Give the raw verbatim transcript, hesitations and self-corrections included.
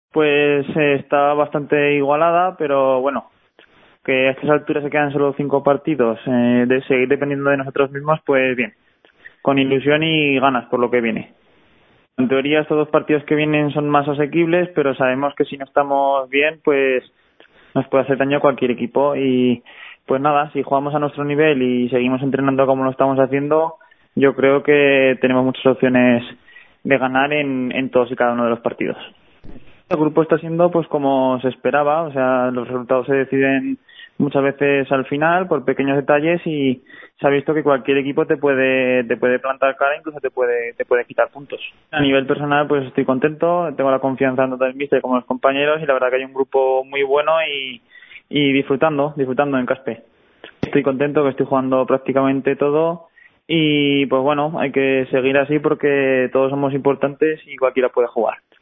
Pues eh, está bastante igualada, pero bueno, que a estas alturas se quedan solo cinco partidos, eh, de seguir dependiendo de nosotros mismos, pues bien, con ilusión y ganas por lo que viene. En teoría estos dos partidos que vienen son más asequibles, pero sabemos que si no estamos bien, pues nos puede hacer daño cualquier equipo y pues nada, si jugamos a nuestro nivel y seguimos entrenando como lo estamos haciendo, yo creo que tenemos muchas opciones de ganar en, en todos y cada uno de los partidos. El grupo está siendo pues como se esperaba, o sea, los resultados se deciden muchas veces al final por pequeños detalles y se ha visto que cualquier equipo te puede te puede plantar cara, incluso te puede te puede quitar puntos. A nivel personal pues estoy contento, tengo la confianza tanto del míster como los compañeros y la verdad que hay un grupo muy bueno y y disfrutando, disfrutando en Caspe. Estoy contento que estoy jugando prácticamente todo y pues bueno, hay que seguir así porque todos somos importantes y cualquiera puede jugar.